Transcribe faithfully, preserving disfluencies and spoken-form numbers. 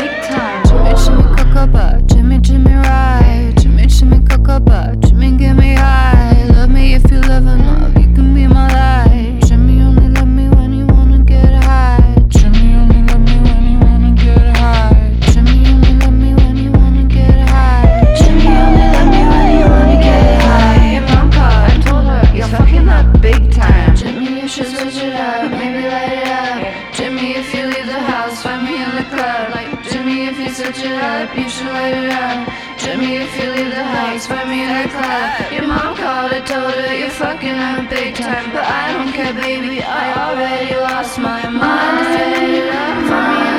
big time. Jimmy, Jimmy, Cocoba, Jimmy, Jimmy, ride. Jimmy, Jimmy, Cocoba, Jimmy, get me high. Love me if you live enough, you can be my life. Jimmy only love me when you wanna get high. Jimmy only love me when you wanna get high. Jimmy only love me when you wanna get high. Jimmy only love me when you wanna get high. Your mom called and told her you're fucking up big time. Jimmy, you should switch it up, maybe light it up. Jimmy, if you leave the house, find me in the club. Like Jimmy, if you switch it up, you should light it up. Jimmy, if you leave the house, find me in the club. Your mom called and told her you're fucking up big time, but I don't care, baby. I already lost my mind. If you light it up, find me